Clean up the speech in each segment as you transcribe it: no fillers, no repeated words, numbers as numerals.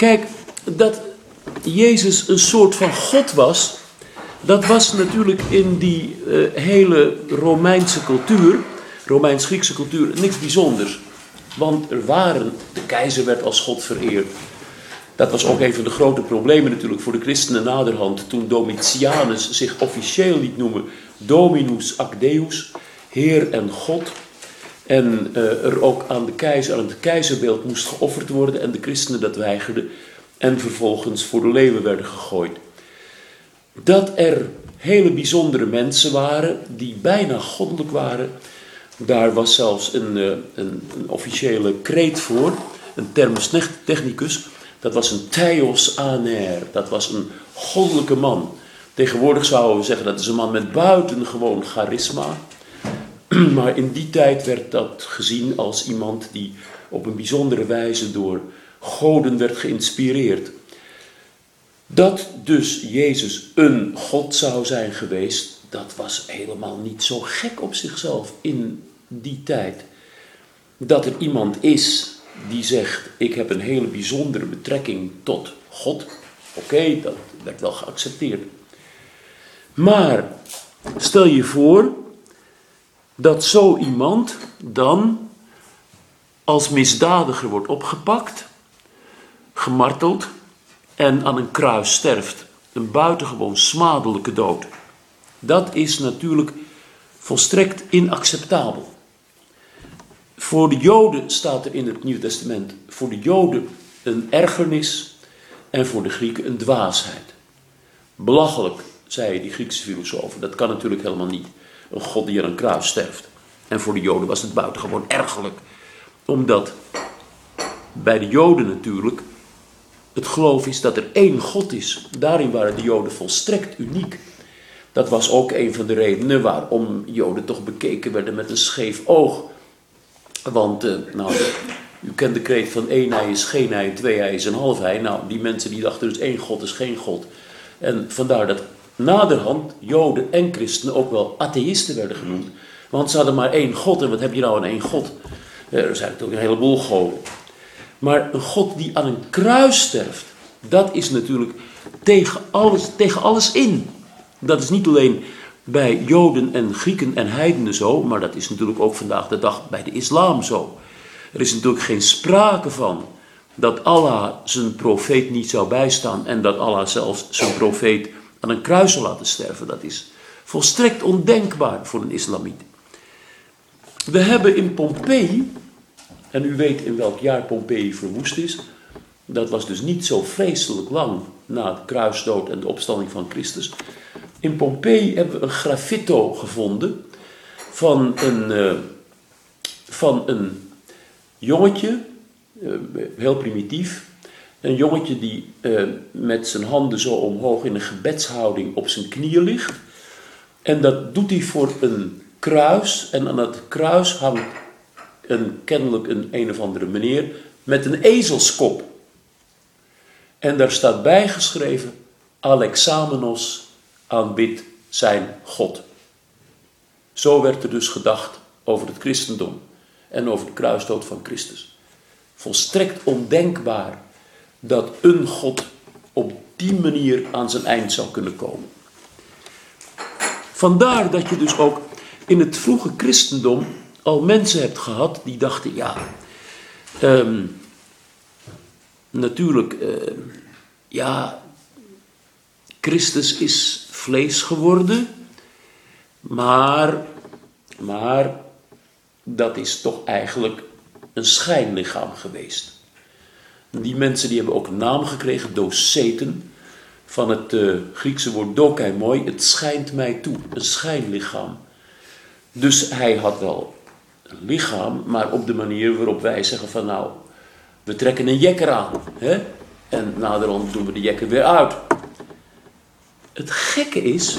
Kijk, dat Jezus een soort van God was, dat was natuurlijk in die hele Romeinse cultuur, Romeins-Griekse cultuur, niks bijzonders. Want de keizer werd als God vereerd. Dat was ook een van de grote problemen natuurlijk voor de christenen naderhand. Toen Domitianus zich officieel liet noemen Dominus ac Deus, Heer en God. En er ook aan het keizerbeeld moest geofferd worden en de christenen dat weigerden. En vervolgens voor de leeuwen werden gegooid. Dat er hele bijzondere mensen waren die bijna goddelijk waren. Daar was zelfs een officiële kreet voor, een termus technicus. Dat was een theos aner, dat was een goddelijke man. Tegenwoordig zouden we zeggen dat is een man met buitengewoon charisma. Maar in die tijd werd dat gezien als iemand die op een bijzondere wijze door goden werd geïnspireerd. Dat dus Jezus een God zou zijn geweest, dat was helemaal niet zo gek op zichzelf in die tijd. Dat er iemand is die zegt, ik heb een hele bijzondere betrekking tot God. Oké, dat werd wel geaccepteerd. Maar stel je voor dat zo iemand dan als misdadiger wordt opgepakt, gemarteld en aan een kruis sterft. Een buitengewoon smadelijke dood. Dat is natuurlijk volstrekt inacceptabel. Voor de Joden staat er in het Nieuw Testament, voor de Joden een ergernis en voor de Grieken een dwaasheid. Belachelijk, zeiden die Griekse filosofen, dat kan natuurlijk helemaal niet. Een God die aan een kruis sterft. En voor de Joden was het buitengewoon ergerlijk. Omdat bij de Joden natuurlijk het geloof is dat er één God is. Daarin waren de Joden volstrekt uniek. Dat was ook een van de redenen waarom Joden toch bekeken werden met een scheef oog. Want, u kent de kreet van één ei is geen ei, twee ei is een half ei. Nou, die mensen die dachten dus één God is geen God. En vandaar dat naderhand Joden en christenen ook wel atheïsten werden genoemd. Want ze hadden maar één God. En wat heb je nou aan één God? Er zijn natuurlijk een heleboel goden. Maar een God die aan een kruis sterft, dat is natuurlijk tegen alles in. Dat is niet alleen bij Joden en Grieken en heidenen zo, maar dat is natuurlijk ook vandaag de dag bij de islam zo. Er is natuurlijk geen sprake van dat Allah zijn profeet niet zou bijstaan en dat Allah zelfs zijn profeet aan een kruis zal laten sterven. Dat is volstrekt ondenkbaar voor een islamiet. We hebben in Pompeji, en u weet in welk jaar Pompeji verwoest is, dat was dus niet zo vreselijk lang na de kruisdood en de opstanding van Christus. In Pompeji hebben we een graffito gevonden van een jongetje, heel primitief. Een jongetje die met zijn handen zo omhoog in een gebedshouding op zijn knieën ligt. En dat doet hij voor een kruis. En aan dat kruis hangt kennelijk een of andere meneer met een ezelskop. En daar staat bijgeschreven, Alexamenos aanbidt zijn God. Zo werd er dus gedacht over het christendom en over de kruisdood van Christus. Volstrekt ondenkbaar dat een God op die manier aan zijn eind zou kunnen komen. Vandaar dat je dus ook in het vroege christendom al mensen hebt gehad die dachten, natuurlijk, Christus is vlees geworden, maar dat is toch eigenlijk een schijnlichaam geweest. Die mensen die hebben ook een naam gekregen, doceten, van het Griekse woord dokaimoi, het schijnt mij toe, een schijnlichaam. Dus hij had wel een lichaam, maar op de manier waarop wij zeggen van we trekken een jekker aan, hè? En naderhand doen we de jekker weer uit. Het gekke is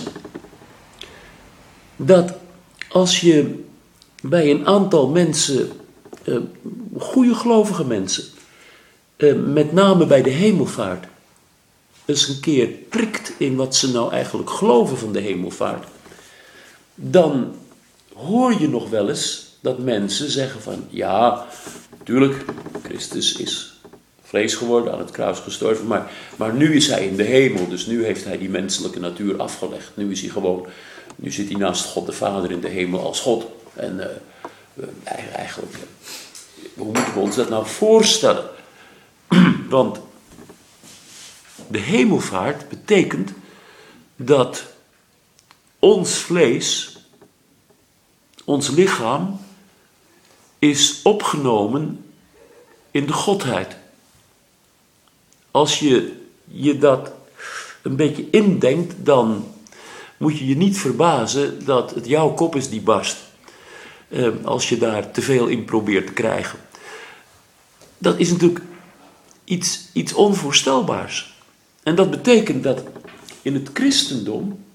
dat als je bij een aantal mensen, goede gelovige mensen, met name bij de hemelvaart, eens een keer prikt in wat ze nou eigenlijk geloven van de hemelvaart, dan hoor je nog wel eens dat mensen zeggen van, ja, natuurlijk, Christus is vlees geworden, aan het kruis gestorven. Maar nu is hij in de hemel, dus nu heeft hij die menselijke natuur afgelegd. Nu zit hij naast God de Vader in de hemel als God. En eigenlijk, hoe moeten we ons dat nou voorstellen? Want de hemelvaart betekent dat ons vlees, ons lichaam, is opgenomen in de Godheid. Als je dat een beetje indenkt, dan moet je je niet verbazen dat het jouw kop is die barst. Als je daar te veel in probeert te krijgen. Dat is natuurlijk iets onvoorstelbaars. En dat betekent dat in het christendom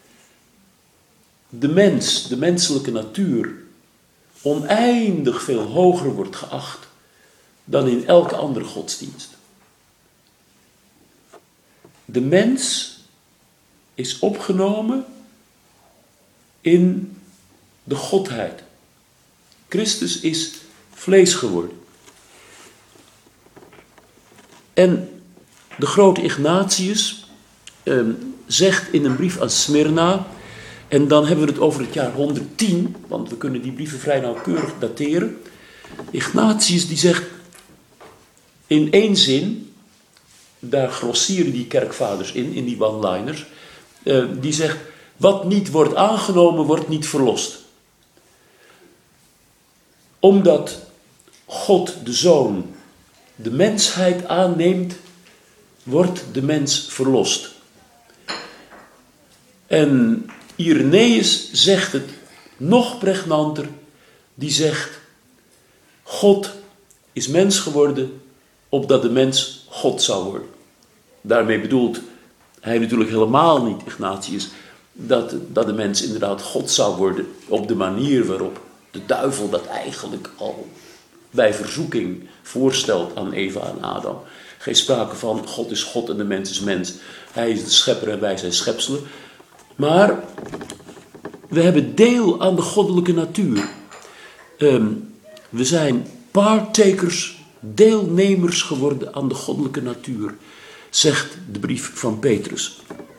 de menselijke natuur, oneindig veel hoger wordt geacht dan in elke andere godsdienst. De mens is opgenomen in de Godheid. Christus is vlees geworden. En de grote Ignatius zegt in een brief aan Smyrna, en dan hebben we het over het jaar 110, want we kunnen die brieven vrij nauwkeurig dateren. Ignatius die zegt in één zin, daar grossieren die kerkvaders in die one-liners, die zegt, wat niet wordt aangenomen, wordt niet verlost. Omdat God de Zoon de mensheid aanneemt, wordt de mens verlost. En Irenaeus zegt het nog pregnanter. Die zegt, God is mens geworden, opdat de mens God zou worden. Daarmee bedoelt hij natuurlijk helemaal niet, Ignatius, dat de mens inderdaad God zou worden op de manier waarop de duivel dat eigenlijk al bij verzoeking voorstelt aan Eva en Adam. Geen sprake van God is God en de mens is mens. Hij is de schepper en wij zijn schepselen. Maar we hebben deel aan de goddelijke natuur. We zijn partakers, deelnemers geworden aan de goddelijke natuur, zegt de brief van Petrus.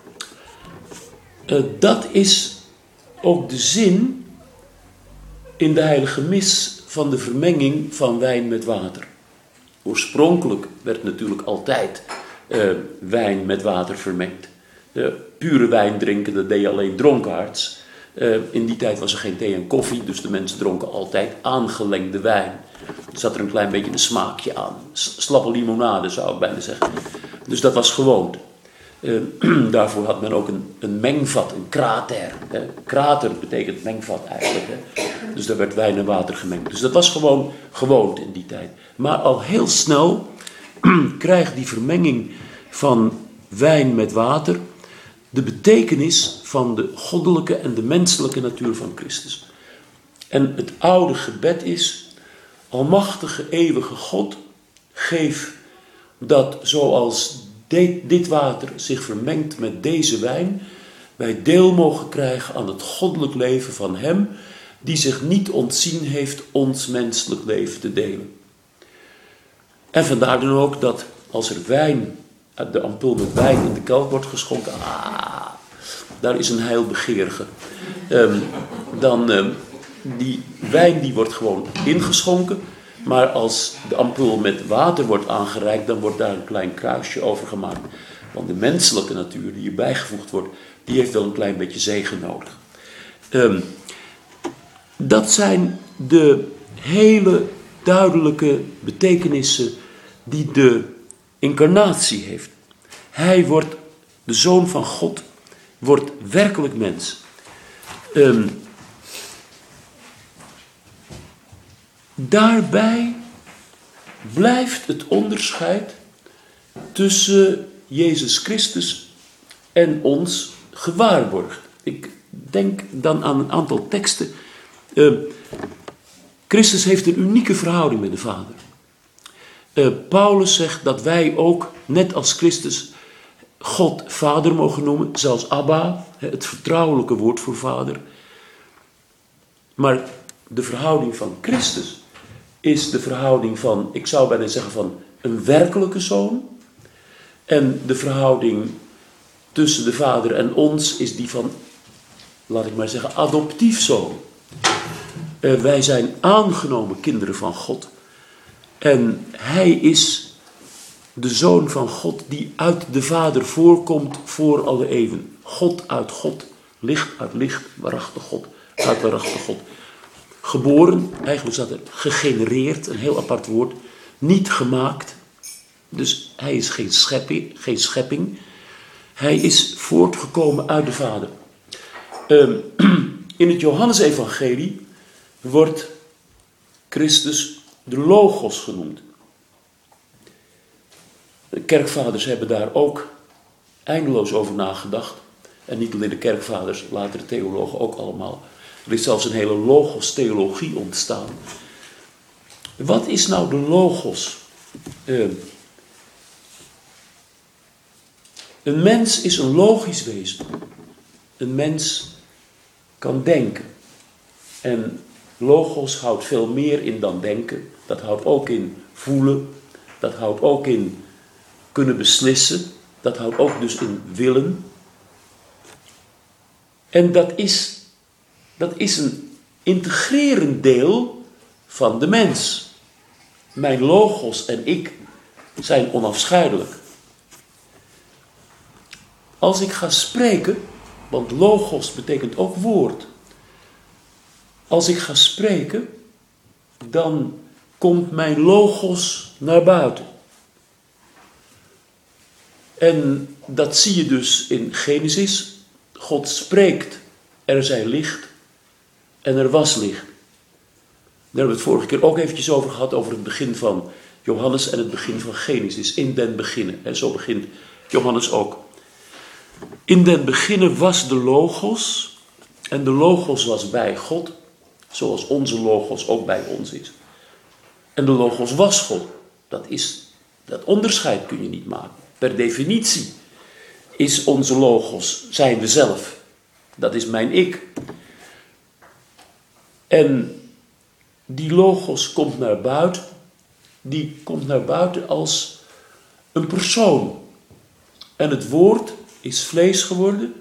Dat is ook de zin in de heilige mis van de vermenging van wijn met water. Oorspronkelijk werd natuurlijk altijd wijn met water vermengd. Pure wijn drinken, dat deed alleen dronkaards. In die tijd was er geen thee en koffie, dus de mensen dronken altijd aangelengde wijn. Er zat er een klein beetje een smaakje aan. Slappe limonade zou ik bijna zeggen. Dus dat was gewoonte. Daarvoor had men ook een mengvat, een krater. Krater betekent mengvat eigenlijk. Dus daar werd wijn en water gemengd. Dus dat was gewoon gewoonte in die tijd. Maar al heel snel krijgt die vermenging van wijn met water de betekenis van de goddelijke en de menselijke natuur van Christus. En het oude gebed is, almachtige eeuwige God, geef dat zoals dit water zich vermengt met deze wijn, wij deel mogen krijgen aan het goddelijk leven van hem, die zich niet ontzien heeft ons menselijk leven te delen. En vandaar dan ook dat als er wijn, de ampul met wijn in de kelk wordt geschonken, daar is een heilbegeerige. Die wijn die wordt gewoon ingeschonken, maar als de ampul met water wordt aangereikt, dan wordt daar een klein kruisje over gemaakt. Want de menselijke natuur die hierbij gevoegd wordt, die heeft wel een klein beetje zegen nodig. Dat zijn de hele duidelijke betekenissen die de incarnatie heeft. Hij wordt, de Zoon van God, wordt werkelijk mens. Daarbij blijft het onderscheid tussen Jezus Christus en ons gewaarborgd. Ik denk dan aan een aantal teksten. Christus heeft een unieke verhouding met de Vader. Paulus zegt dat wij ook, net als Christus, God Vader mogen noemen, zelfs Abba, het vertrouwelijke woord voor Vader. Maar de verhouding van Christus is de verhouding van, ik zou bijna zeggen van een werkelijke zoon. En de verhouding tussen de Vader en ons is die van, laat ik maar zeggen, adoptief zoon. Wij zijn aangenomen kinderen van God. En hij is de Zoon van God die uit de Vader voorkomt voor alle eeuwen. God uit God, licht uit licht, waarachtig God uit waarachtig God. Geboren, eigenlijk staat er gegenereerd, een heel apart woord. Niet gemaakt, dus hij is geen schepping. Hij is voortgekomen uit de Vader. In het Johannesevangelie wordt Christus de Logos genoemd. De kerkvaders hebben daar ook eindeloos over nagedacht. En niet alleen de kerkvaders, later theologen ook allemaal. Er is zelfs een hele logos-theologie ontstaan. Wat is nou de Logos? Een mens is een logisch wezen. Een mens kan denken. En Logos houdt veel meer in dan denken. Dat houdt ook in voelen. Dat houdt ook in kunnen beslissen. Dat houdt ook dus in willen. En dat is een integrerend deel van de mens. Mijn Logos en ik zijn onafscheidelijk. Als ik ga spreken, want Logos betekent ook woord. Als ik ga spreken, dan komt mijn Logos naar buiten. En dat zie je dus in Genesis. God spreekt, er zij licht en er was licht. Daar hebben we het vorige keer ook eventjes over gehad, over het begin van Johannes en het begin van Genesis. In den beginnen. En zo begint Johannes ook. In den beginnen was de Logos. En de Logos was bij God. Zoals onze Logos ook bij ons is. En de Logos was God. Dat onderscheid kun je niet maken. Per definitie is onze Logos, zijn we zelf. Dat is mijn ik. En die Logos komt naar buiten. Die komt naar buiten als een persoon. En het woord is vlees geworden.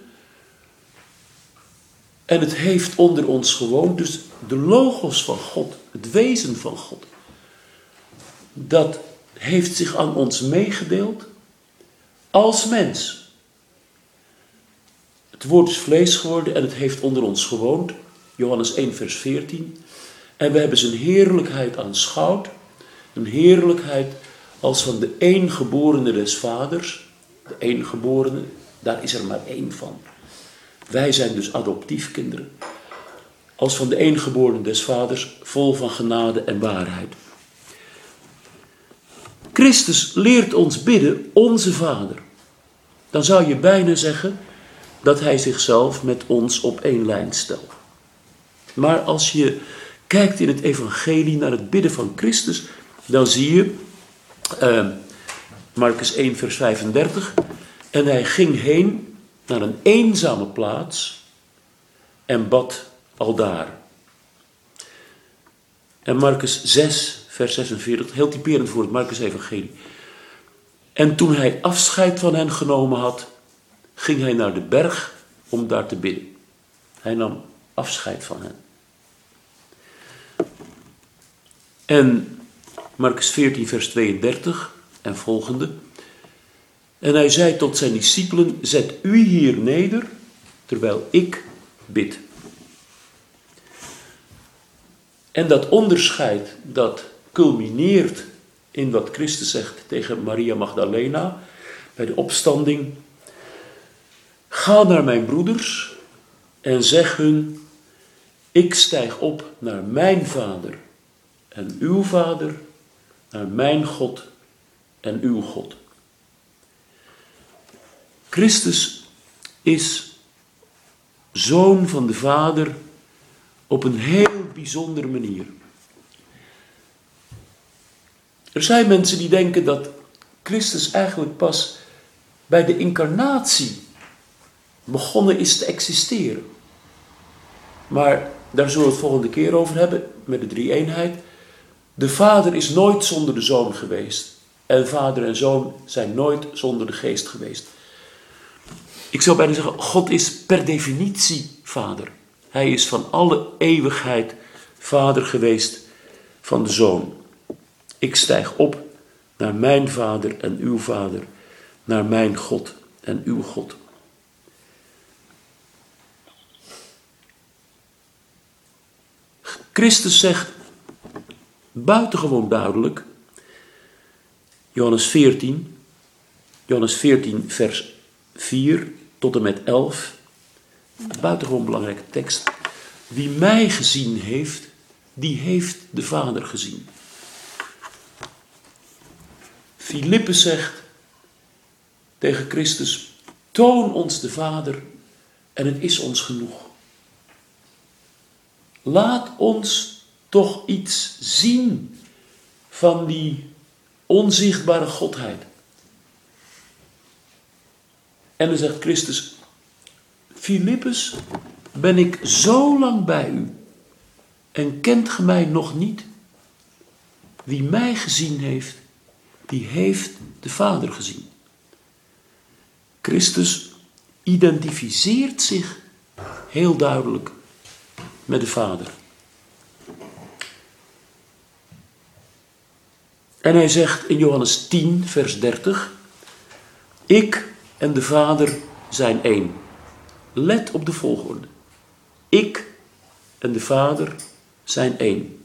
En het heeft onder ons gewoond. Dus de Logos van God, het wezen van God, dat heeft zich aan ons meegedeeld als mens. Het woord is vlees geworden en het heeft onder ons gewoond. Johannes 1 vers 14. En we hebben zijn heerlijkheid aanschouwd. Een heerlijkheid als van de eengeborene des vaders. De eengeborene, daar is er maar één van. Wij zijn dus adoptiefkinderen. Als van de eengeborene des vaders, vol van genade en waarheid. Christus leert ons bidden, onze Vader. Dan zou je bijna zeggen dat hij zichzelf met ons op één lijn stelt. Maar als je kijkt in het evangelie naar het bidden van Christus, dan zie je Marcus 1 vers 35. En hij ging heen naar een eenzame plaats en bad aldaar. En Marcus 6 vers 46, heel typerend voor het Marcus evangelie. En toen hij afscheid van hen genomen had, ging hij naar de berg om daar te bidden. Hij nam afscheid van hen. En Marcus 14 vers 32 en volgende. En hij zei tot zijn discipelen, zet u hier neder, terwijl ik bid. En dat onderscheid, dat culmineert in wat Christus zegt tegen Maria Magdalena bij de opstanding. Ga naar mijn broeders en zeg hun, ik stijg op naar mijn Vader en uw Vader, naar mijn God en uw God. Christus is zoon van de Vader op een heel bijzondere manier. Er zijn mensen die denken dat Christus eigenlijk pas bij de incarnatie begonnen is te existeren. Maar daar zullen we het volgende keer over hebben, met de drie-eenheid. De Vader is nooit zonder de Zoon geweest. En vader en zoon zijn nooit zonder de geest geweest. Ik zou bijna zeggen, God is per definitie vader. Hij is van alle eeuwigheid vader geweest van de zoon. Ik stijg op naar mijn vader en uw vader, naar mijn God en uw God. Christus zegt buitengewoon duidelijk, Johannes 14 vers 4 tot en met 11, een buitengewoon belangrijke tekst. Wie mij gezien heeft, die heeft de Vader gezien. Filippus zegt tegen Christus, toon ons de Vader en het is ons genoeg. Laat ons toch iets zien van die onzichtbare Godheid. En dan zegt Christus, Filippus, ben ik zo lang bij u en kent ge mij nog niet? Wie mij gezien heeft, die heeft de Vader gezien. Christus identificeert zich heel duidelijk met de Vader. En hij zegt in Johannes 10 vers 30, ik en de Vader zijn één. Let op de volgorde. Ik en de Vader zijn één.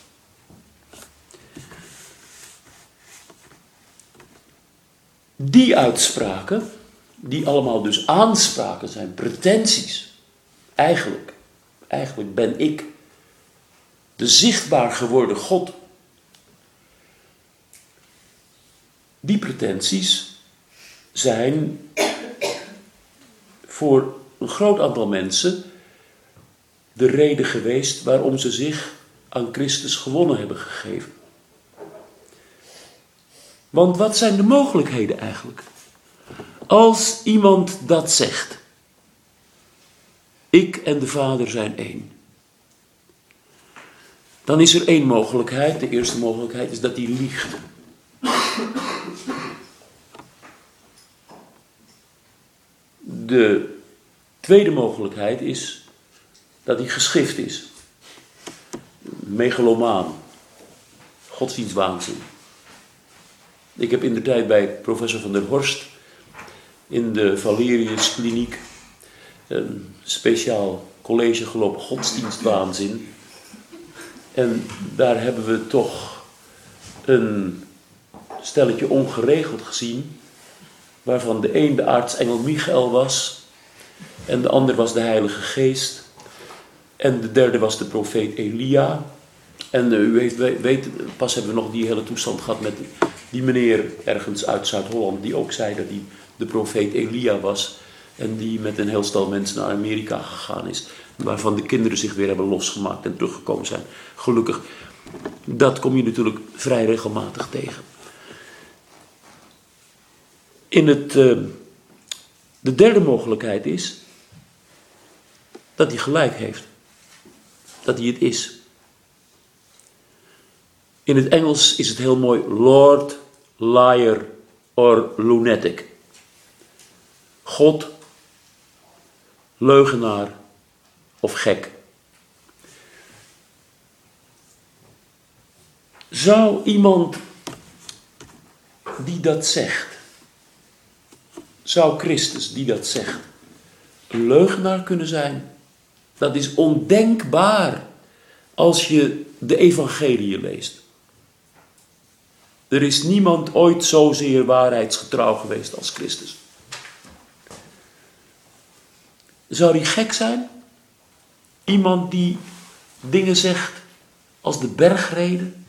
Die uitspraken, die allemaal dus aanspraken zijn, pretenties. Eigenlijk ben ik de zichtbaar geworden God. Die pretenties zijn voor een groot aantal mensen de reden geweest waarom ze zich aan Christus gewonnen hebben gegeven. Want wat zijn de mogelijkheden eigenlijk? Als iemand dat zegt, ik en de Vader zijn één. Dan is er één mogelijkheid. De eerste mogelijkheid is dat hij liegt. De tweede mogelijkheid is dat hij geschift is. Megalomaan. Godsdienstwaanzin. Ik heb indertijd bij professor van der Horst in de Valerius kliniek een speciaal college gelopen godsdienstwaanzin. En daar hebben we toch een stelletje ongeregeld gezien, waarvan de een de aartsengel Michael was, en de ander was de Heilige Geest, en de derde was de profeet Elia. En u weet, pas hebben we nog die hele toestand gehad met die meneer ergens uit Zuid-Holland, die ook zei dat hij de profeet Elia was, en die met een heel stel mensen naar Amerika gegaan is, waarvan de kinderen zich weer hebben losgemaakt en teruggekomen zijn. Gelukkig, dat kom je natuurlijk vrij regelmatig tegen. De derde mogelijkheid is dat hij gelijk heeft. Dat hij het is. In het Engels is het heel mooi Lord, liar or lunatic. God, leugenaar of gek. Zou iemand die dat zegt, zou Christus die dat zegt, een leugenaar kunnen zijn? Dat is ondenkbaar als je de evangelie leest. Er is niemand ooit zozeer waarheidsgetrouw geweest als Christus. Zou die gek zijn? Iemand die dingen zegt als de bergreden?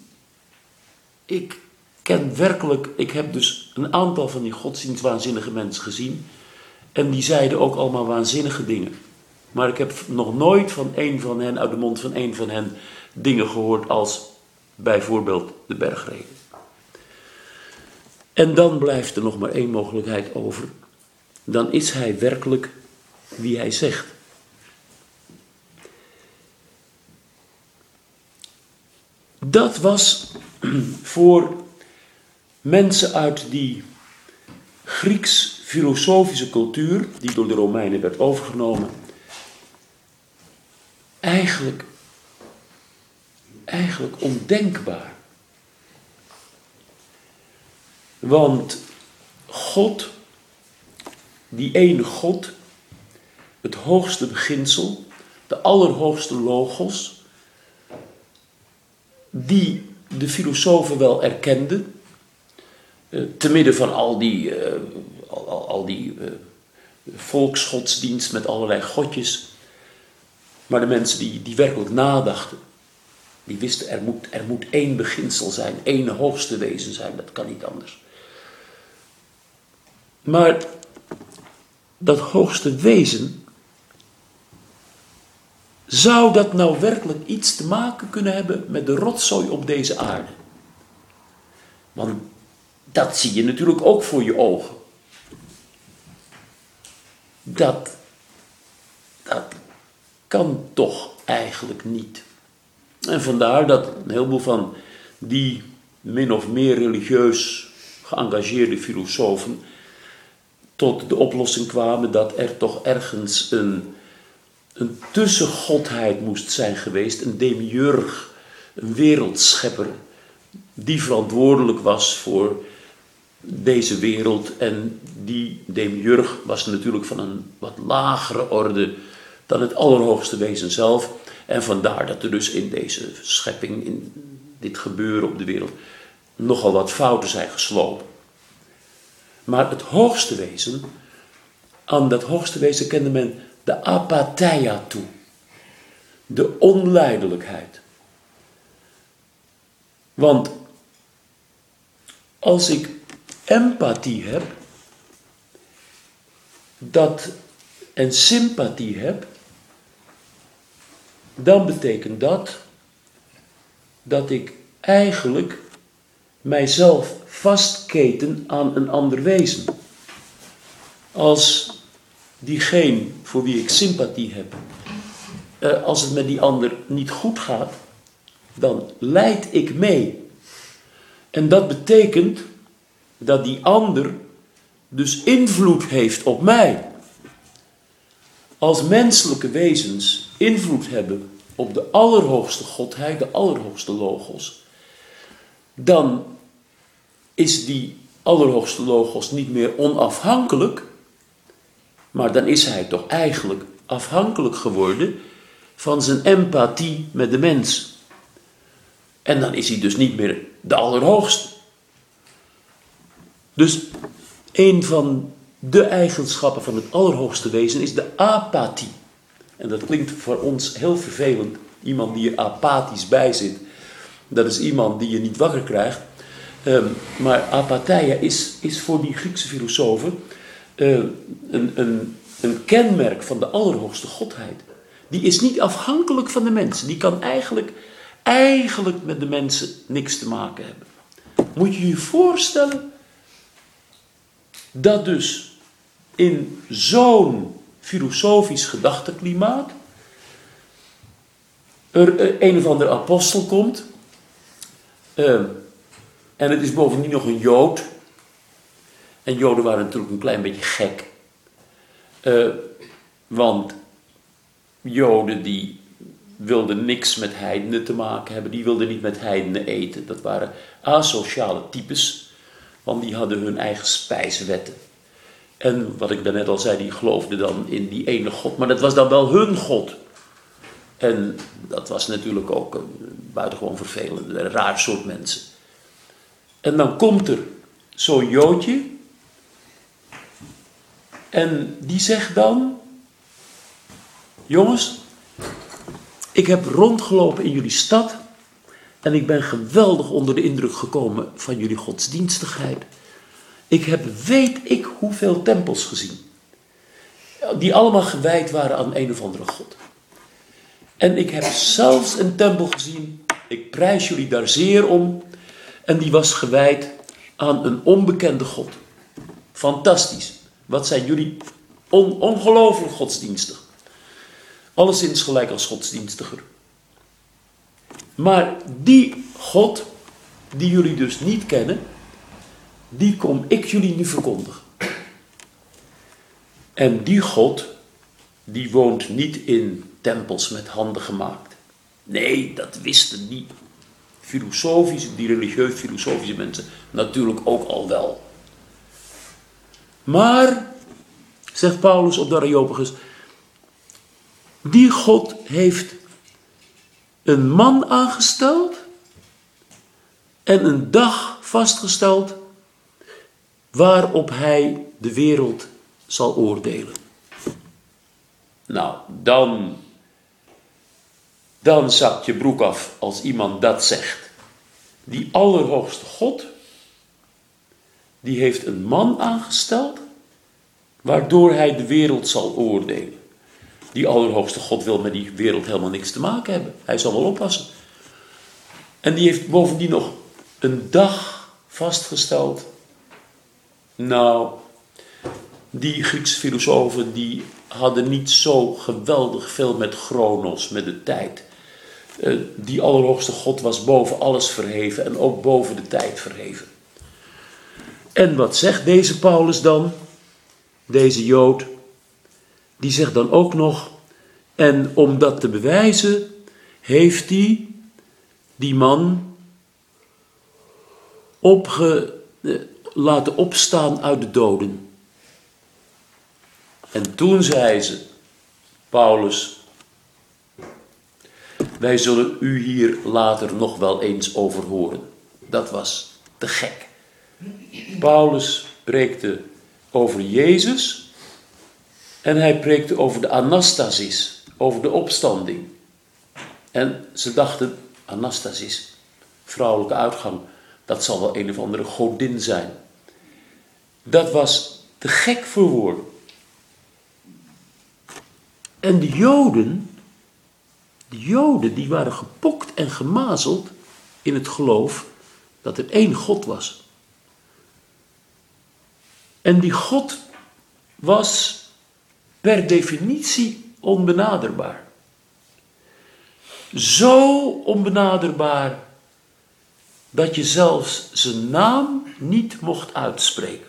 Ik heb dus een aantal van die godsdienstwaanzinnige mensen gezien. En die zeiden ook allemaal waanzinnige dingen. Maar ik heb nog nooit van een van hen, uit de mond van een van hen, dingen gehoord als bijvoorbeeld de bergreden. En dan blijft er nog maar één mogelijkheid over. Dan is hij werkelijk wie hij zegt. Dat was voor mensen uit die Grieks-filosofische cultuur, die door de Romeinen werd overgenomen, eigenlijk ondenkbaar. Want God, die ene God, het hoogste beginsel, de allerhoogste logos, die de filosofen wel erkenden, te midden van al die volksgodsdienst met allerlei godjes. Maar de mensen die werkelijk nadachten, die wisten er moet één beginsel zijn, één hoogste wezen zijn, dat kan niet anders. Maar dat hoogste wezen, zou dat nou werkelijk iets te maken kunnen hebben met de rotzooi op deze aarde? Want dat zie je natuurlijk ook voor je ogen. Dat kan toch eigenlijk niet. En vandaar dat een heleboel van die min of meer religieus geëngageerde filosofen tot de oplossing kwamen dat er toch ergens een tussengodheid moest zijn geweest, een demiurg, een wereldschepper, die verantwoordelijk was voor deze wereld. En die demiurg was natuurlijk van een wat lagere orde dan het allerhoogste wezen zelf. En vandaar dat er dus in deze schepping, in dit gebeuren op de wereld, nogal wat fouten zijn geslopen. Maar het hoogste wezen, aan dat hoogste wezen kende men de apatheia toe. De onlijdelijkheid. Want als ik empathie heb en sympathie heb, dan betekent dat ik eigenlijk mijzelf vastketen aan een ander wezen. Als diegene voor wie ik sympathie heb, als het met die ander niet goed gaat, dan lijd ik mee. En dat betekent dat die ander dus invloed heeft op mij. Als menselijke wezens invloed hebben op de allerhoogste godheid, de allerhoogste logos, dan is die allerhoogste logos niet meer onafhankelijk, maar dan is hij toch eigenlijk afhankelijk geworden van zijn empathie met de mens. En dan is hij dus niet meer de allerhoogste. Dus een van de eigenschappen van het allerhoogste wezen is de apathie. En dat klinkt voor ons heel vervelend. Iemand die er apathisch bij zit, dat is iemand die je niet wakker krijgt. Maar apatheia is voor die Griekse filosofen een kenmerk van de allerhoogste godheid. Die is niet afhankelijk van de mensen. Die kan eigenlijk met de mensen niks te maken hebben. Moet je je voorstellen dat dus in zo'n filosofisch gedachtenklimaat er een of andere apostel komt. En het is bovendien nog een Jood. En Joden waren natuurlijk een klein beetje gek. Want Joden die wilden niks met heidenen te maken hebben. Die wilden niet met heidenen eten. Dat waren asociale types. Want die hadden hun eigen spijswetten. En wat ik daarnet al zei, die geloofden dan in die ene God. Maar dat was dan wel hun God. En dat was natuurlijk ook een buitengewoon vervelend, een raar soort mensen. En dan komt er zo'n Joodje. En die zegt dan: jongens, ik heb rondgelopen in jullie stad. En ik ben geweldig onder de indruk gekomen van jullie godsdienstigheid. Ik heb weet ik hoeveel tempels gezien. Die allemaal gewijd waren aan een of andere god. En ik heb zelfs een tempel gezien. Ik prijs jullie daar zeer om. En die was gewijd aan een onbekende god. Fantastisch. Wat zijn jullie ongelooflijk godsdienstig. Alleszins gelijk als godsdienstiger. Maar die God, die jullie dus niet kennen, die kom ik jullie nu verkondigen. En die God, die woont niet in tempels met handen gemaakt. Nee, dat wisten die die religieus-filosofische mensen natuurlijk ook al wel. Maar, zegt Paulus op de Areopagus, die God heeft een man aangesteld en een dag vastgesteld waarop hij de wereld zal oordelen. Nou, dan zakt je broek af als iemand dat zegt. Die Allerhoogste God, die heeft een man aangesteld, waardoor hij de wereld zal oordelen. Die Allerhoogste God wil met die wereld helemaal niks te maken hebben. Hij zal wel oppassen. En die heeft bovendien nog een dag vastgesteld. Nou, die Griekse filosofen die hadden niet zo geweldig veel met chronos, met de tijd. Die Allerhoogste God was boven alles verheven en ook boven de tijd verheven. En wat zegt deze Paulus dan? Deze Jood, die zegt dan ook nog, en om dat te bewijzen, heeft hij die man laten opstaan uit de doden. En toen zei ze, Paulus, wij zullen u hier later nog wel eens over horen. Dat was te gek. Paulus preekte over Jezus en hij preekte over de anastasis, over de opstanding. En ze dachten, anastasis, vrouwelijke uitgang, dat zal wel een of andere godin zijn. Dat was te gek voor woorden. En de Joden die waren gepokt en gemazeld in het geloof dat er één God was. En die God was per definitie onbenaderbaar. Zo onbenaderbaar dat je zelfs zijn naam niet mocht uitspreken.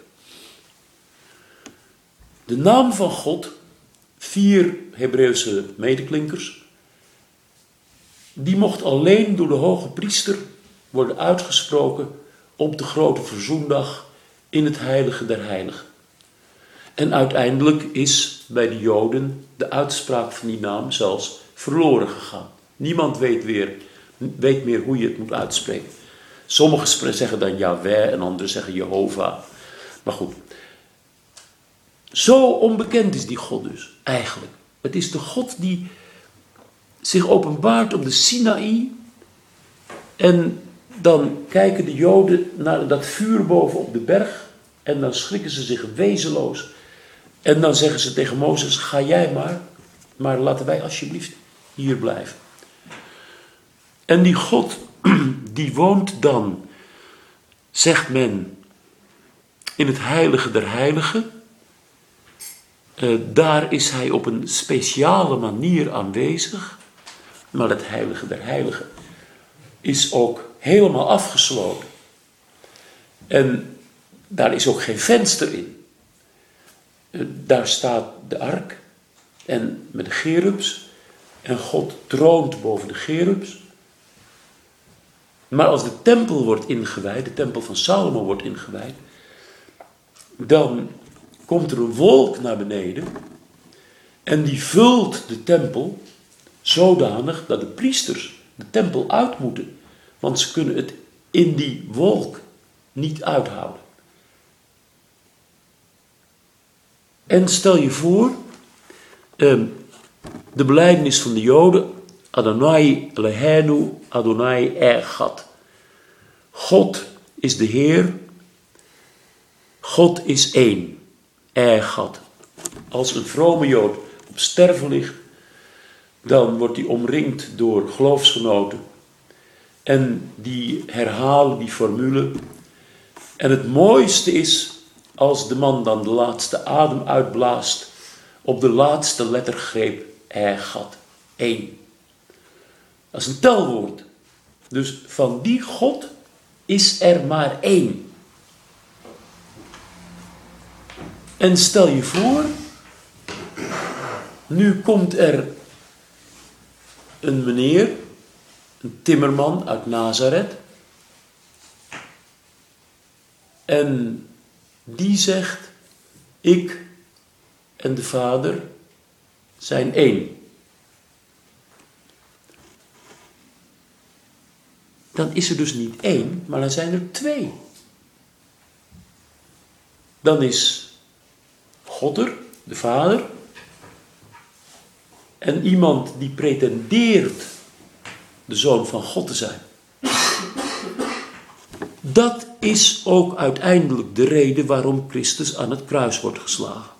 De naam van God, 4 Hebreeuwse medeklinkers, die mocht alleen door de hoge priester worden uitgesproken op de grote verzoendag in het heilige der heiligen. En uiteindelijk is bij de Joden de uitspraak van die naam zelfs verloren gegaan. Niemand weet meer hoe je het moet uitspreken. Sommigen zeggen dan Yahweh en anderen zeggen Jehovah. Maar goed. Zo onbekend is die God dus, eigenlijk. Het is de God die zich openbaart op de Sinaï. En dan kijken de Joden naar dat vuur boven op de berg. En dan schrikken ze zich wezenloos. En dan zeggen ze tegen Mozes, ga jij maar laten wij alsjeblieft hier blijven. En die God, die woont dan, zegt men, in het heilige der heiligen. Daar is hij op een speciale manier aanwezig. Maar het heilige der heiligen is ook helemaal afgesloten. En daar is ook geen venster in. Daar staat de ark en met de cherubs. En God troont boven de cherubs. Maar als de tempel wordt ingewijd, de tempel van Salomo wordt ingewijd, dan komt er een wolk naar beneden en die vult de tempel zodanig dat de priesters de tempel uit moeten, want ze kunnen het in die wolk niet uithouden. En stel je voor, de belijdenis van de Joden, Adonai Eloheinu, Adonai Echad. God is de Heer, God is één, Echad. Als een vrome Jood op sterven ligt, dan wordt hij omringd door geloofsgenoten. En die herhalen die formule. En het mooiste is als de man dan de laatste adem uitblaast op de laatste lettergreep Echad, 1. Dat is een telwoord. Dus van die God is er maar één. En stel je voor, nu komt er een meneer, een timmerman uit Nazareth. En die zegt, ik en de Vader zijn één. Dan is er dus niet één, maar dan zijn er twee. Dan is God er, de Vader. En iemand die pretendeert de Zoon van God te zijn. Dat is ook uiteindelijk de reden waarom Christus aan het kruis wordt geslagen.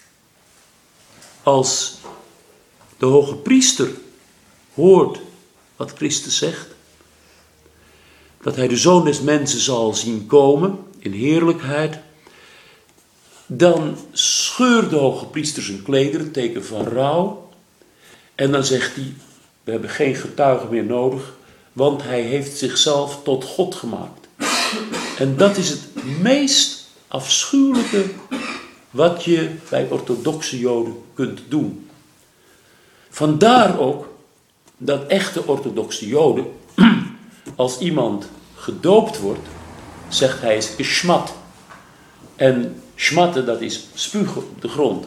Als de hoge priester hoort wat Christus zegt, dat hij de Zoon des Mensen zal zien komen in heerlijkheid, dan scheurt de hoge priester zijn klederen, teken van rouw, en dan zegt hij, we hebben geen getuigen meer nodig, want hij heeft zichzelf tot God gemaakt. En dat is het meest afschuwelijke wat je bij orthodoxe Joden kunt doen. Vandaar ook dat echte orthodoxe Joden, als iemand gedoopt wordt, zegt hij is geschmat. En schmatten, dat is spugen op de grond.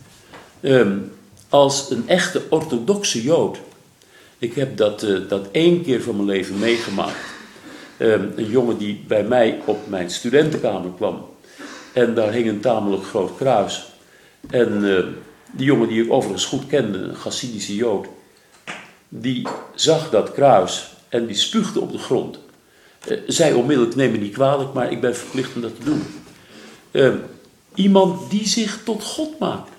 Als een echte orthodoxe Jood, ik heb dat 1 keer van mijn leven meegemaakt. Een jongen die bij mij op mijn studentenkamer kwam. En daar hing een tamelijk groot kruis. En die jongen die ik overigens goed kende, een Chassidische Jood, die zag dat kruis en die spuugde op de grond. Zei onmiddellijk, neem me niet kwalijk, maar ik ben verplicht om dat te doen. Iemand die zich tot God maakt.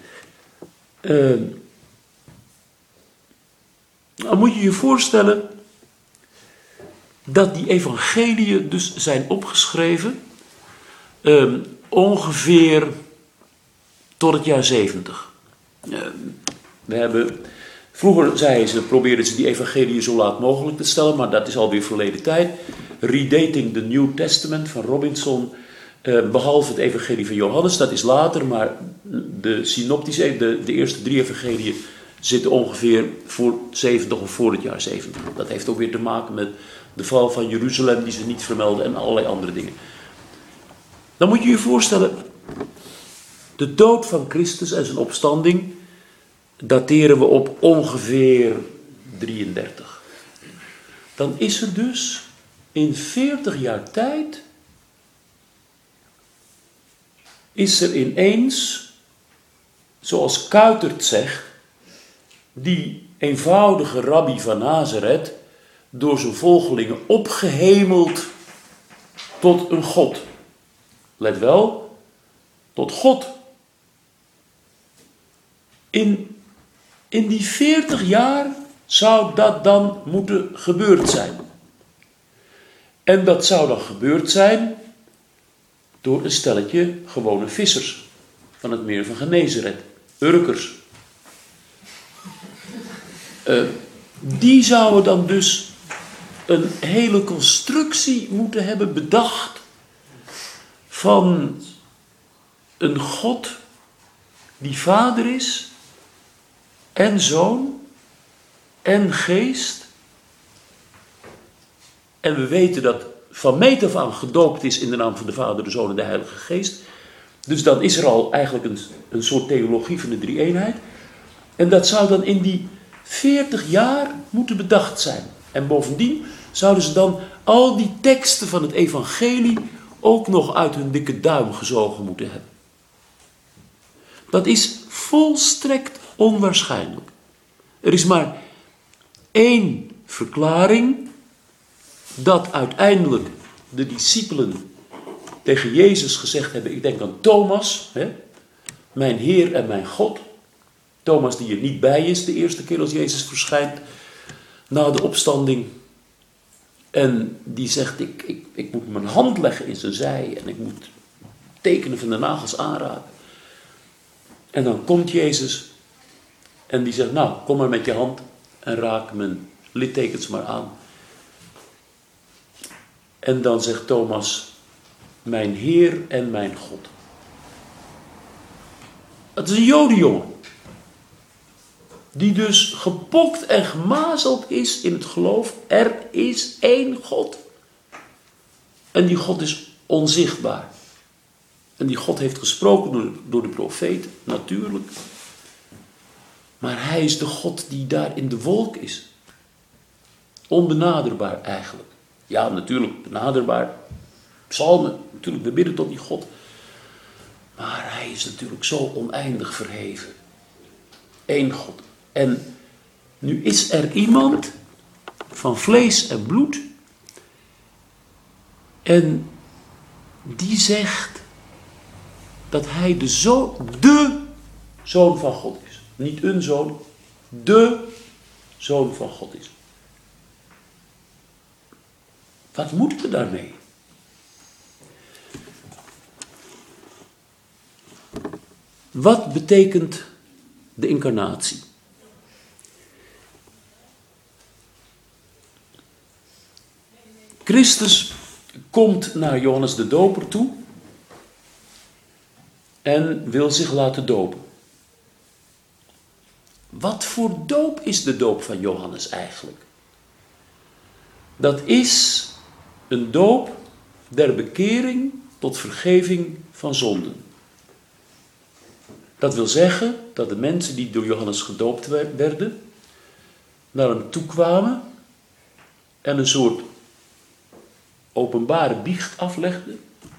Dan moet je je voorstellen dat die evangeliën dus zijn opgeschreven ongeveer tot het jaar 70. Vroeger probeerden ze die evangeliën zo laat mogelijk te stellen, maar dat is alweer verleden tijd. Redating the New Testament van Robinson, behalve het evangelie van Johannes, dat is later, maar de synoptische, de eerste 3 evangeliën zitten ongeveer voor 70 of voor het jaar 70. Dat heeft ook weer te maken met de val van Jeruzalem die ze niet vermelden en allerlei andere dingen. Dan moet je je voorstellen, de dood van Christus en zijn opstanding dateren we op ongeveer 33. Dan is er dus in 40 jaar tijd, is er ineens, zoals Kuitert zegt, die eenvoudige rabbi van Nazareth door zijn volgelingen opgehemeld tot een God. Let wel, tot God. In die 40 jaar zou dat dan moeten gebeurd zijn. En dat zou dan gebeurd zijn door een stelletje gewone vissers van het meer van Genezeret, Urkers. Die zouden dan dus een hele constructie moeten hebben bedacht van een God die Vader is en Zoon en Geest. En we weten dat van meet af aan gedoopt is in de naam van de Vader, de Zoon en de Heilige Geest. Dus dan is er al eigenlijk een soort theologie van de drie-eenheid. En dat zou dan in die 40 jaar moeten bedacht zijn. En bovendien zouden ze dan al die teksten van het evangelie ook nog uit hun dikke duim gezogen moeten hebben. Dat is volstrekt onwaarschijnlijk. Er is maar 1 verklaring dat uiteindelijk de discipelen tegen Jezus gezegd hebben, ik denk aan Thomas, mijn Heer en mijn God. Thomas die er niet bij is de eerste keer als Jezus verschijnt na de opstanding. En die zegt, ik moet mijn hand leggen in zijn zij en ik moet tekenen van de nagels aanraken. En dan komt Jezus en die zegt, nou, kom maar met je hand en raak mijn littekens maar aan. En dan zegt Thomas, mijn Heer en mijn God. Het is een Jodenjongen. Die dus gepokt en gemazeld is in het geloof. Er is één God. En die God is onzichtbaar. En die God heeft gesproken door de profeet, natuurlijk. Maar hij is de God die daar in de wolk is. Onbenaderbaar eigenlijk. Ja, natuurlijk benaderbaar. Psalmen, natuurlijk, we bidden tot die God. Maar hij is natuurlijk zo oneindig verheven. Eén God. En nu is er iemand van vlees en bloed. En die zegt dat hij de zoon van God is. Niet een zoon, de zoon van God is. Wat moeten we daarmee? Wat betekent de incarnatie? Christus komt naar Johannes de Doper toe en wil zich laten dopen. Wat voor doop is de doop van Johannes eigenlijk? Dat is een doop der bekering tot vergeving van zonden. Dat wil zeggen dat de mensen die door Johannes gedoopt werden, naar hem toe kwamen en een soort openbare biecht aflegden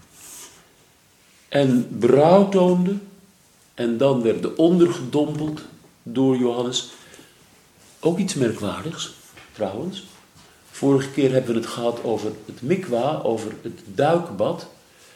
en berouw toonden en dan werden ondergedompeld door Johannes. Ook iets merkwaardigs, trouwens. Vorige keer hebben we het gehad over het mikwa, over het duikbad.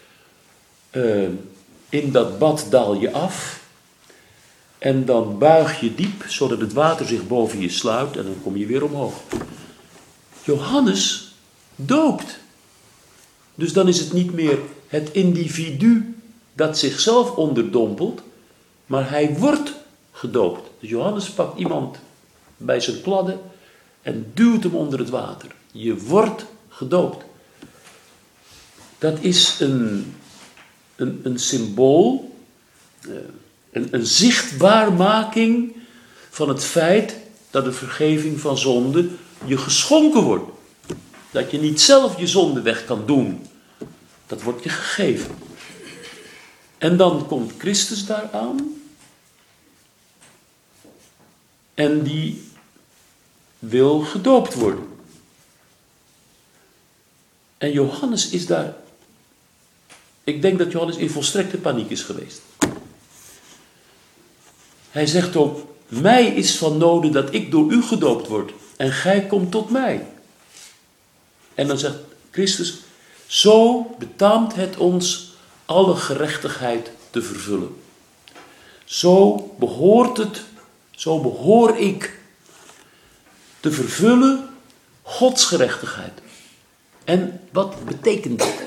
In dat bad daal je af en dan buig je diep, zodat het water zich boven je sluit en dan kom je weer omhoog. Johannes doopt. Dus dan is het niet meer het individu dat zichzelf onderdompelt, maar hij wordt gedoopt. Dus Johannes pakt iemand bij zijn kladden en duwt hem onder het water. Je wordt gedoopt. Dat is een symbool, een zichtbaarmaking van het feit dat de vergeving van zonde je geschonken wordt. Dat je niet zelf je zonde weg kan doen. Dat wordt je gegeven. En dan komt Christus daaraan. En die wil gedoopt worden. En Johannes is daar. Ik denk dat Johannes in volstrekte paniek is geweest. Hij zegt ook, mij is van noden dat ik door u gedoopt word. En gij komt tot mij. En dan zegt Christus, zo betaamt het ons alle gerechtigheid te vervullen. Zo behoor ik te vervullen Gods gerechtigheid. En wat betekent dat?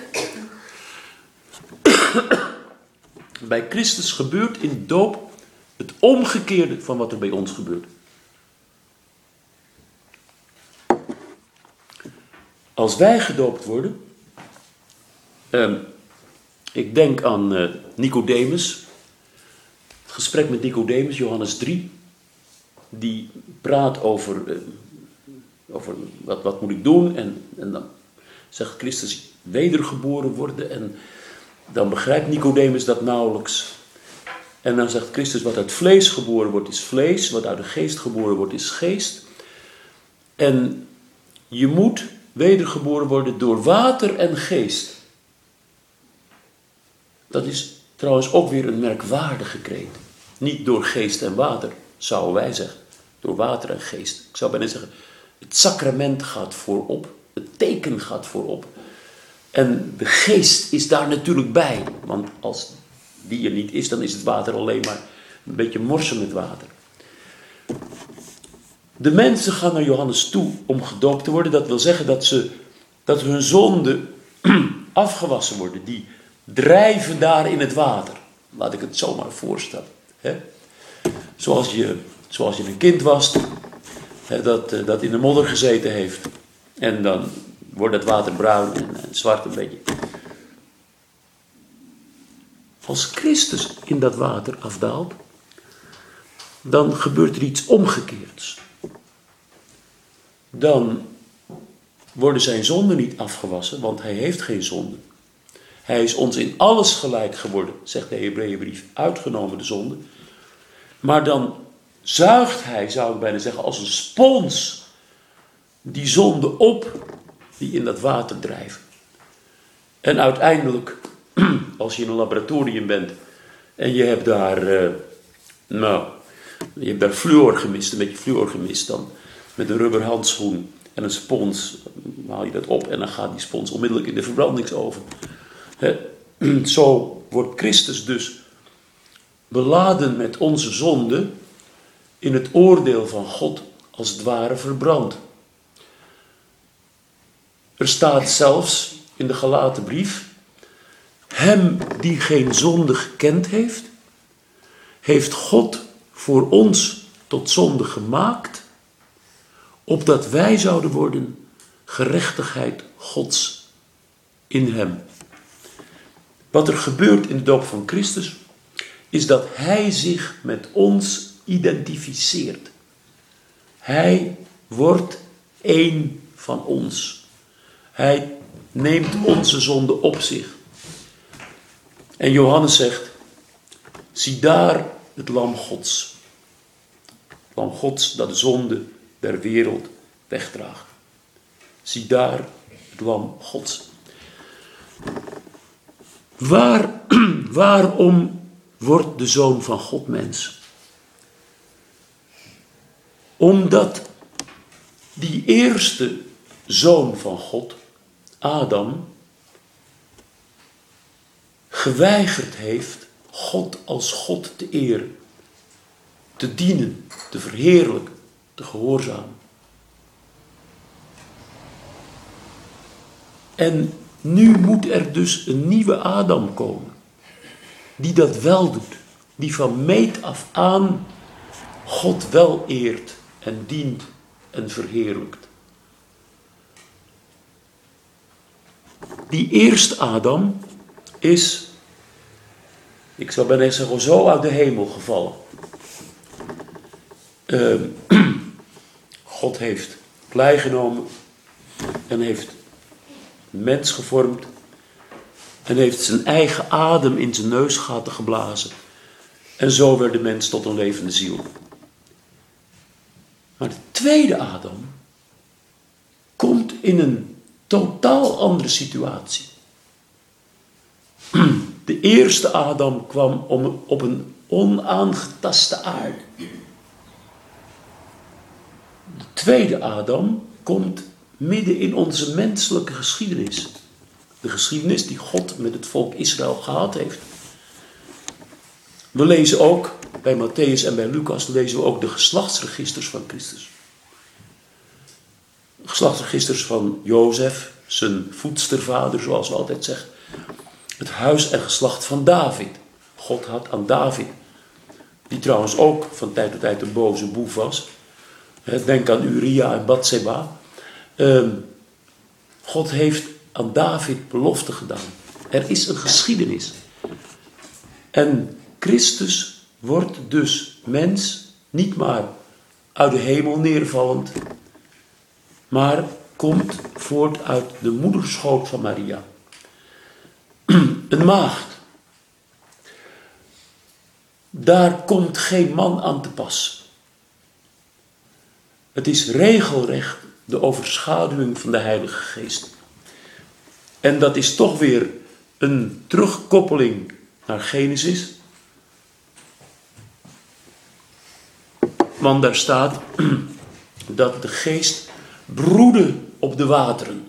Bij Christus gebeurt in de doop het omgekeerde van wat er bij ons gebeurt. Als wij gedoopt worden, ik denk aan Nicodemus, het gesprek met Nicodemus, Johannes 3, die praat over wat moet ik doen en dan zegt Christus wedergeboren worden en dan begrijpt Nicodemus dat nauwelijks. En dan zegt Christus wat uit vlees geboren wordt is vlees, wat uit de geest geboren wordt is geest. En je moet wedergeboren worden door water en geest. Dat is trouwens ook weer een merkwaardige kreet. Niet door geest en water, zouden wij zeggen. Door water en geest. Ik zou bijna zeggen, het sacrament gaat voorop. Het teken gaat voorop. En de geest is daar natuurlijk bij. Want als die er niet is, dan is het water alleen maar een beetje morsen met water. De mensen gaan naar Johannes toe om gedoopt te worden. Dat wil zeggen dat hun zonden afgewassen worden. Die drijven daar in het water. Laat ik het zomaar voorstellen. Hè? Zoals je een kind wast, dat in de modder gezeten heeft. En dan wordt het water bruin en zwart een beetje. als Christus in dat water afdaalt, dan gebeurt er iets omgekeerds. Dan worden zijn zonden niet afgewassen, want hij heeft geen zonde. Hij is ons in alles gelijk geworden, zegt de Hebreeënbrief, uitgenomen de zonde. Maar dan zuigt hij, zou ik bijna zeggen, als een spons die zonde op die in dat water drijven. En uiteindelijk, als je in een laboratorium bent en je hebt daar, je hebt daar fluor gemist, een beetje fluor gemist, dan met een rubber handschoen en een spons haal je dat op en dan gaat die spons onmiddellijk in de verbrandingsoven. Zo wordt Christus dus beladen met onze zonde in het oordeel van God als het ware verbrand. Er staat zelfs in de Galatenbrief: hem die geen zonde gekend heeft, heeft God voor ons tot zonde gemaakt, opdat wij zouden worden gerechtigheid Gods in hem. Wat er gebeurt in de doop van Christus, is dat hij zich met ons identificeert. Hij wordt één van ons. Hij neemt onze zonde op zich. En Johannes zegt: zie daar het lam Gods. Het lam Gods dat de zonde der wereld wegdraagt. Zie daar het lam Gods. Waarom wordt de Zoon van God mens? Omdat die eerste Zoon van God, Adam, geweigerd heeft God als God te eren, te dienen, te verheerlijken, te gehoorzamen. En nu moet er dus een nieuwe Adam komen, die dat wel doet, die van meet af aan God wel eert en dient en verheerlijkt. Die eerste Adam is, ik zou bijna zeggen, zo uit de hemel gevallen. God heeft klei genomen en heeft een mens gevormd en heeft zijn eigen adem in zijn neusgaten geblazen. En zo werd de mens tot een levende ziel. Maar de tweede Adam komt in een totaal andere situatie. De eerste Adam kwam op een onaangetaste aarde. De tweede Adam komt midden in onze menselijke geschiedenis. De geschiedenis die God met het volk Israël gehad heeft. We lezen ook, bij Mattheüs en bij Lucas, lezen we ook de geslachtsregisters van Christus. Geslachtsregisters van Jozef, zijn voedstervader, zoals we altijd zeggen. Het huis en geslacht van David. God had aan David, die trouwens ook van tijd tot tijd een boze boef was. Denk aan Uria en Batseba. God heeft aan David belofte gedaan. Er is een geschiedenis. En Christus wordt dus mens, niet maar uit de hemel neervallend, maar komt voort uit de moederschoot van Maria. Een maagd. Daar komt geen man aan te pas. Het is regelrecht de overschaduwing van de Heilige Geest. En dat is toch weer een terugkoppeling naar Genesis. Want daar staat dat de Geest broedde op de wateren.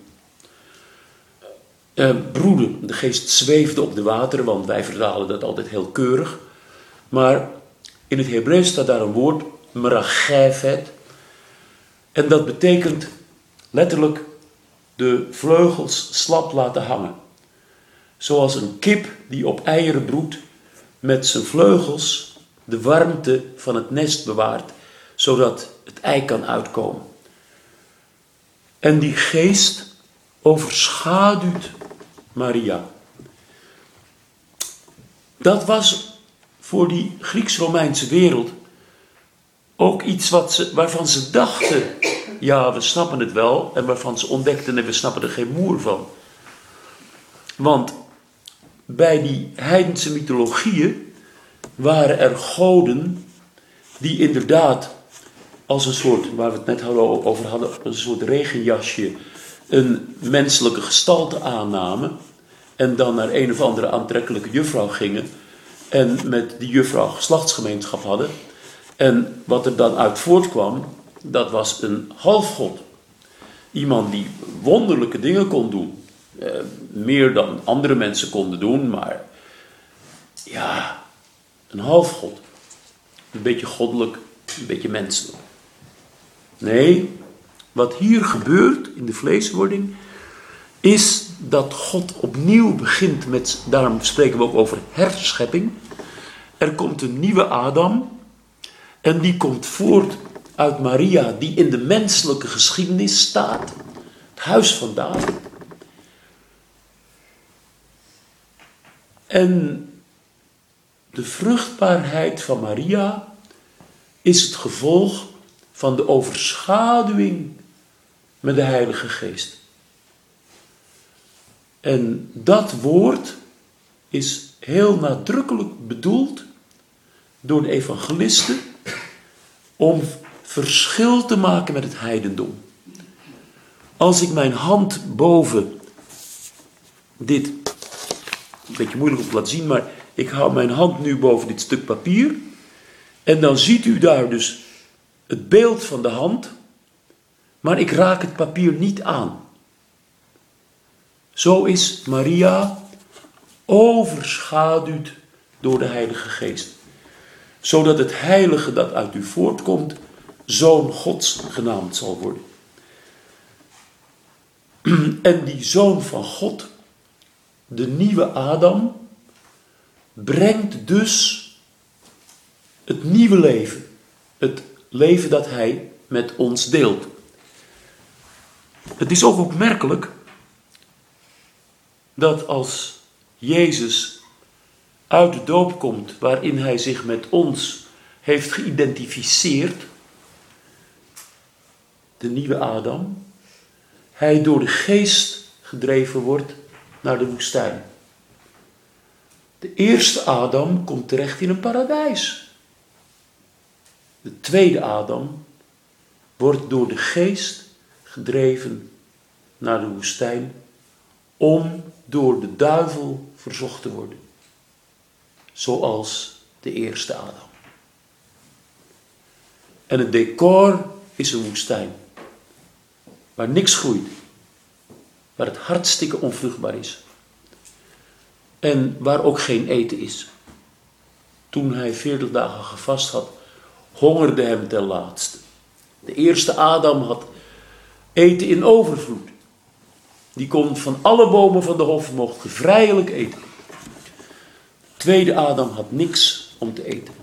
Broeden, de Geest zweefde op de wateren, want wij vertalen dat altijd heel keurig. Maar in het Hebreeuws staat daar een woord, merachefet. En dat betekent letterlijk de vleugels slap laten hangen. Zoals een kip die op eieren broedt, met zijn vleugels de warmte van het nest bewaart, zodat het ei kan uitkomen. En die Geest overschaduwt Maria. Dat was voor die Grieks-Romeinse wereld ook iets waarvan ze dachten, ja, we snappen het wel, en waarvan ze ontdekten, nee, we snappen er geen moer van. Want bij die heidense mythologieën waren er goden die inderdaad als een soort, waar we het net over hadden, een soort regenjasje, een menselijke gestalte aannamen en dan naar een of andere aantrekkelijke juffrouw gingen en met die juffrouw geslachtsgemeenschap hadden. En wat er dan uit voortkwam, dat was een halfgod. Iemand die wonderlijke dingen kon doen. Meer dan andere mensen konden doen, maar ja, een halfgod. Een beetje goddelijk, een beetje menselijk. Nee, wat hier gebeurt in de vleeswording is dat God opnieuw begint met, daarom spreken we ook over herschepping. Er komt een nieuwe Adam en die komt voort uit Maria, die in de menselijke geschiedenis staat. Het huis van David. En de vruchtbaarheid van Maria is het gevolg van de overschaduwing met de Heilige Geest. En dat woord is heel nadrukkelijk bedoeld door de evangelisten om verschil te maken met het heidendom. Als ik mijn hand boven dit, een beetje moeilijk om te laten zien, maar ik hou mijn hand nu boven dit stuk papier en dan ziet u daar dus het beeld van de hand, maar ik raak het papier niet aan. Zo is Maria overschaduwd door de Heilige Geest. Zodat het heilige dat uit u voortkomt, Zoon Gods genaamd zal worden. En die Zoon van God, de nieuwe Adam, brengt dus het nieuwe leven. Het leven dat hij met ons deelt. Het is ook opmerkelijk dat als Jezus uit de doop komt, waarin hij zich met ons heeft geïdentificeerd, de nieuwe Adam, hij door de geest gedreven wordt naar de woestijn. De eerste Adam komt terecht in een paradijs. De tweede Adam wordt door de geest gedreven naar de woestijn om door de duivel verzocht te worden. Zoals de eerste Adam. En het decor is een woestijn. Waar niks groeit. Waar het hartstikke onvruchtbaar is. En waar ook geen eten is. Toen hij 40 dagen gevast had, hongerde hem ten laatste. De eerste Adam had eten in overvloed. Die kon van alle bomen van de hof mocht vrijelijk eten. Tweede Adam had niks om te eten.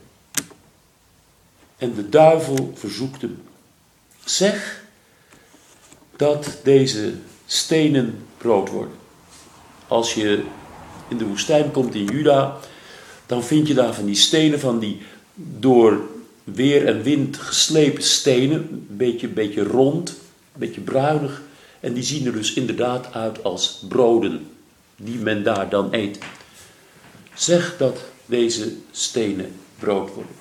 En de duivel verzoekt hem. Zeg dat deze stenen brood worden. Als je in de woestijn komt in Juda, dan vind je daar van die stenen, van die door weer en wind geslepen stenen. Een beetje rond, een beetje bruinig. En die zien er dus inderdaad uit als broden die men daar dan eet. Zeg dat deze stenen brood worden.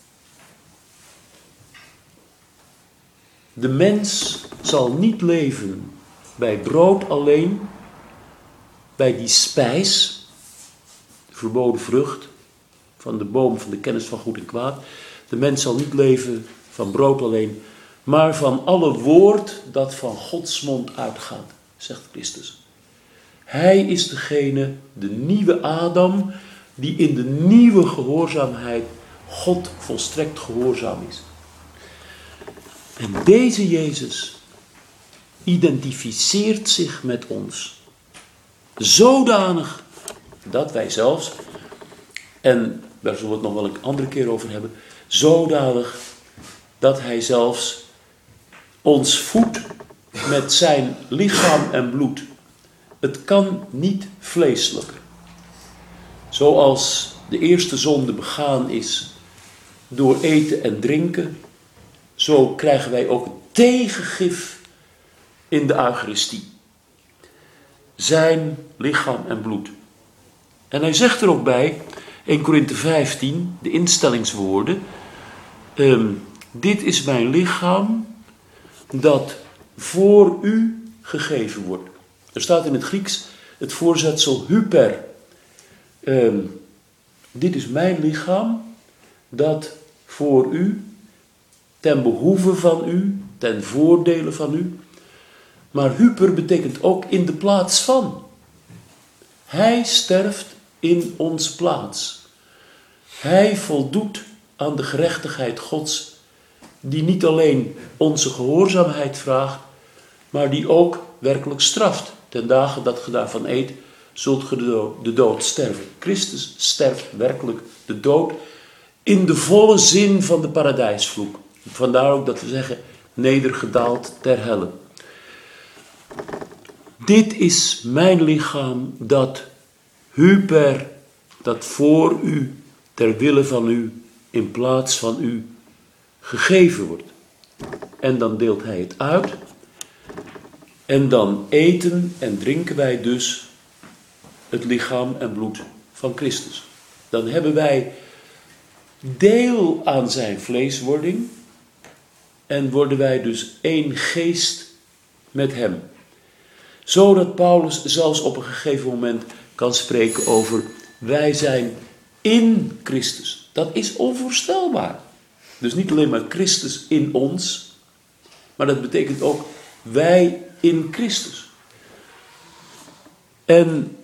De mens zal niet leven bij brood alleen, bij die spijs, de verboden vrucht van de boom van de kennis van goed en kwaad. De mens zal niet leven van brood alleen, maar van alle woord dat van Gods mond uitgaat, zegt Christus. Hij is degene, de nieuwe Adam, die in de nieuwe gehoorzaamheid God volstrekt gehoorzaam is. En deze Jezus identificeert zich met ons. Zodanig dat wij zelfs, en daar zullen we het nog wel een andere keer over hebben, zodanig dat hij zelfs ons voedt met zijn lichaam en bloed. Het kan niet vleeselijker. Zoals de eerste zonde begaan is door eten en drinken, zo krijgen wij ook een tegengif in de Eucharistie. Zijn lichaam en bloed. En hij zegt er ook bij, 1 Korinthe 15, de instellingswoorden. Dit is mijn lichaam dat voor u gegeven wordt. Er staat in het Grieks het voorzetsel hyper. Dit is mijn lichaam dat voor u, ten behoeve van u, ten voordele van u. Maar hyper betekent ook in de plaats van. Hij sterft in onze plaats. Hij voldoet aan de gerechtigheid Gods, die niet alleen onze gehoorzaamheid vraagt, maar die ook werkelijk straft. Ten dagen dat ge daarvan eet, zult ge de dood sterven. Christus sterft werkelijk de dood in de volle zin van de paradijsvloek. Vandaar ook dat we zeggen, nedergedaald ter helle. Dit is mijn lichaam dat hyper, dat voor u, ter wille van u, in plaats van u, gegeven wordt. En dan deelt hij het uit. En dan eten en drinken wij dus het lichaam en bloed van Christus. Dan hebben wij deel aan zijn vleeswording. En worden wij dus één geest met hem. Zodat Paulus zelfs op een gegeven moment kan spreken over wij zijn in Christus. Dat is onvoorstelbaar. Dus niet alleen maar Christus in ons, maar dat betekent ook wij in Christus. En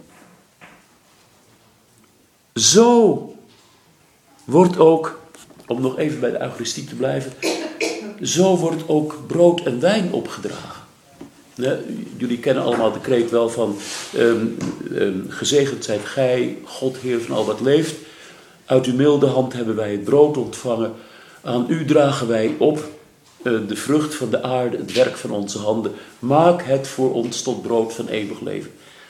zo wordt ook, om nog even bij de Eucharistie te blijven, zo wordt ook brood en wijn opgedragen. Jullie kennen allemaal de kreet wel van gezegend zijt gij, God Heer van al wat leeft. Uit uw milde hand hebben wij het brood ontvangen. Aan u dragen wij op de vrucht van de aarde, het werk van onze handen. Maak het voor ons tot brood van eeuwig leven.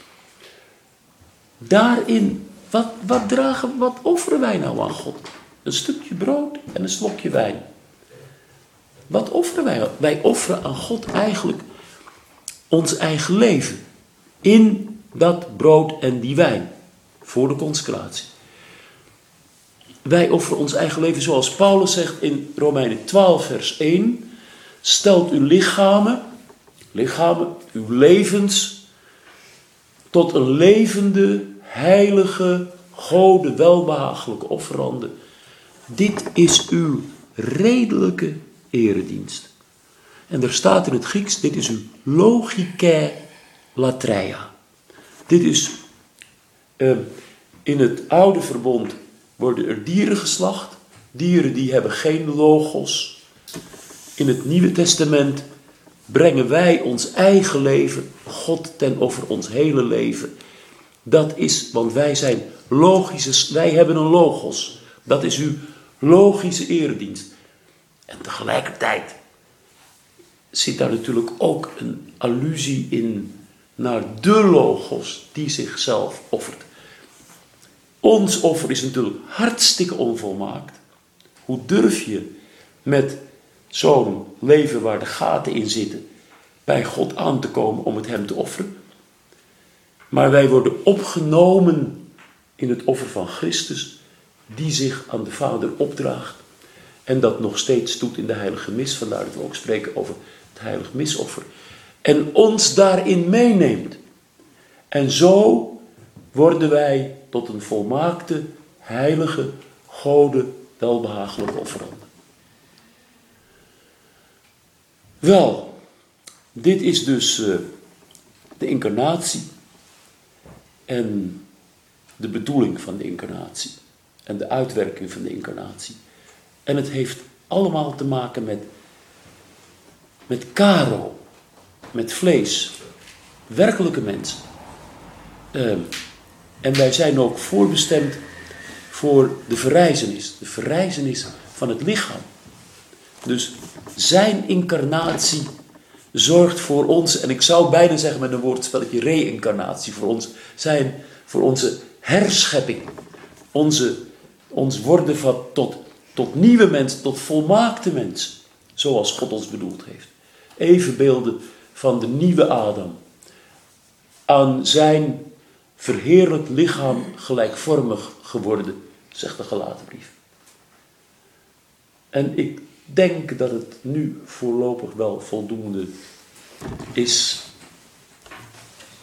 Daarin, wat offeren wij nou aan God? Een stukje brood en een slokje wijn. Wat offeren wij? Wij offeren aan God eigenlijk ons eigen leven. In dat brood en die wijn. Voor de consecratie. Wij offeren ons eigen leven zoals Paulus zegt in Romeinen 12 vers 1. Stelt uw lichamen, uw levens, tot een levende, heilige, gode, welbehagelijke offerande. Dit is uw redelijke eredienst. En er staat in het Grieks, dit is uw logike latreia. Dit is, in het oude verbond worden er dieren geslacht. Dieren die hebben geen logos. In het Nieuwe Testament brengen wij ons eigen leven, God ten over ons hele leven. Dat is, want wij zijn logische, wij hebben een logos. Dat is uw logische eredienst. En tegelijkertijd zit daar natuurlijk ook een allusie in naar de logos die zichzelf offert. Ons offer is natuurlijk hartstikke onvolmaakt. Hoe durf je met zo'n leven waar de gaten in zitten bij God aan te komen om het hem te offeren? Maar wij worden opgenomen in het offer van Christus die zich aan de Vader opdraagt en dat nog steeds doet in de heilige mis. Vandaar dat we ook spreken over het heilig misoffer. En ons daarin meeneemt. En zo worden wij tot een volmaakte, heilige, gode, welbehagelijke offerande. Wel, dit is dus de incarnatie en de bedoeling van de incarnatie en de uitwerking van de incarnatie. En het heeft allemaal te maken met karo, met vlees, werkelijke mensen. En wij zijn ook voorbestemd voor de verrijzenis van het lichaam. Dus zijn incarnatie zorgt voor ons, en ik zou bijna zeggen met een woordspelletje reïncarnatie voor ons, voor onze herschepping. ons worden tot nieuwe mensen, tot volmaakte mensen. Zoals God ons bedoeld heeft. Evenbeelden van de nieuwe Adam. Aan zijn verheerlijk lichaam gelijkvormig geworden, zegt de Galatenbrief. En ik denk dat het nu voorlopig wel voldoende is